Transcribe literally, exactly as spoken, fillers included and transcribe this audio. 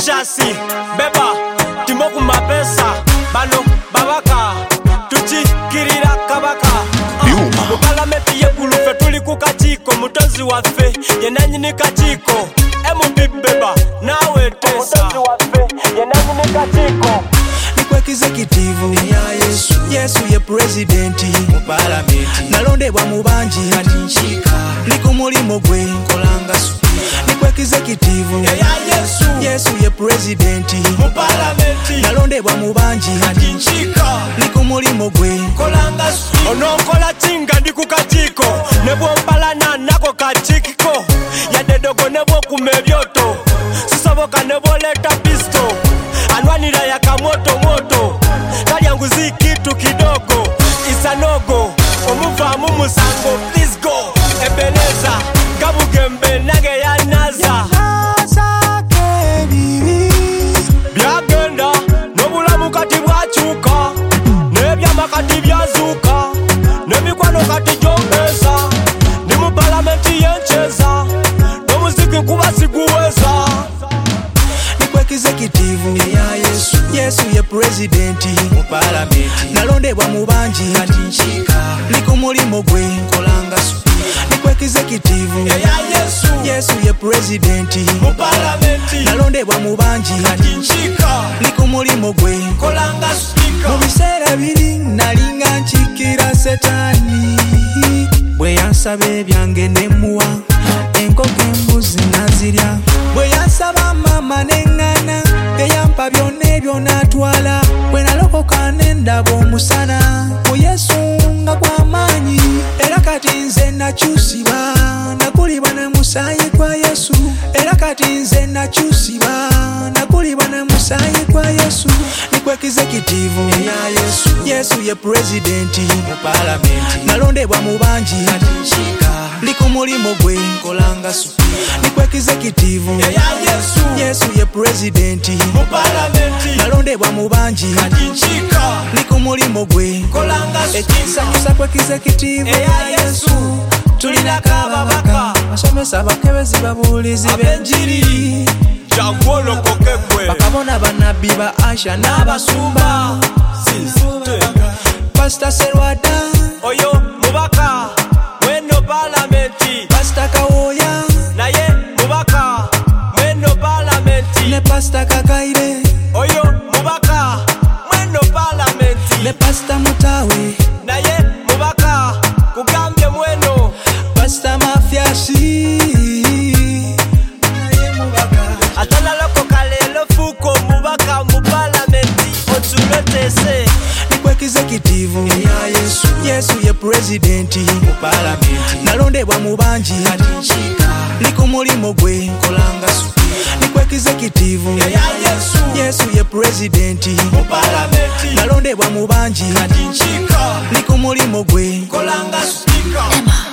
Precious Beba Timoku mapesa Bano babaka Tuchikirira kabaka Mupalamenti yekulufe tuli kukachiko Mutozi wafe yenanyi ni kachiko Emu bibeba nawe tesa Mutozi wafe yenanyi ni kachiko Nikwek executive ya Yesu Yesu ye presidenti mu parliament nalondebwa mu banji ati nchika liko mulimo gwe nkolanga speaker Nikwek executive ya Yesu Yesu ye presidenti mu parliament nalondebwa mu banji ati nchika liko mulimo gwe nkolanga speaker ononkola chinga ndi kukachiko nebwo mpalana nako kachikiko yadedogo nebwo kumebyoto sisoboka nebwo leta pisto anwanira yakamoto moto kalyanguzi kitu kidogo isanogo omuvamu musango please go ebeleza gabugembe nage yanaza byagenda nobulamu kati bwachuka nebyama kati byazuka nemikwano kati jomesa ni mu parliamenti yencheza nomuziki kuba siguweza Nikwek executive ya Yesu Yesu ye presidenti mu parliament nalondebwa mu banji ati nchika liko mulimo gwe nkolanga speaker Nikwek executive ya Yesu Yesu ye presidenti mu parliament nalondebwa mu banji ati nchika liko mulimo gwe nkolanga speaker mu biseera biri nalinga nchikira setani bwe yansaba ebyange nemuwa enkoko embuzi nazirya bwe yansaba mama neŋŋana eyampa byonna ebyo n'atwala bwe nalokoka n'endaba omusana mu Yesu nga gw'amaanyi era kati nze nakyusibwa nakulibwa ne musaayi gwa Yesu era kati nze nakyusibwa nakulibwa ne musaayi gwa Yesu Nikwek executive ya Yesu Yesu ye presidenti mu parliament nalondebwa mu banji ati nchika liko mulimo gwe nkolanga speaker Nikwek executive ya Yesu Yesu ye presidenti mu parliament nalondebwa mu banji ati nchika liko mulimo gwe nkolanga ekinsanyusa kwek executive ya Yesu tulinako ababaka basomesa bakebezi babuulizi b'enjiri jagwolokokekwe bakabona banabbi ba Asha n'abasumba Pastor Serwada oyo mubaka mweno parliamenti Pastor Kawoya naye mubaka mweno parliamenti ne Pastor Kakaire oyo mubaka mweno parliamenti ne Pastor Mutawe naye mubaka kugambye mweno Pastor Mafyasi naye mubaka atalaloko kalelo fuko mubaka mu parliamenti otulotese Nikwek executive ya Yesu Yesu ye presidenti mu parliament nalondebwa mu banji ati nchika liko mulimo gwe nkolanga speaker Nikwek executive ya Yesu Yesu ye presidenti mu parliamenti nalondebwa mu banji ati nchika liko mulimo gwe nkolanga speaker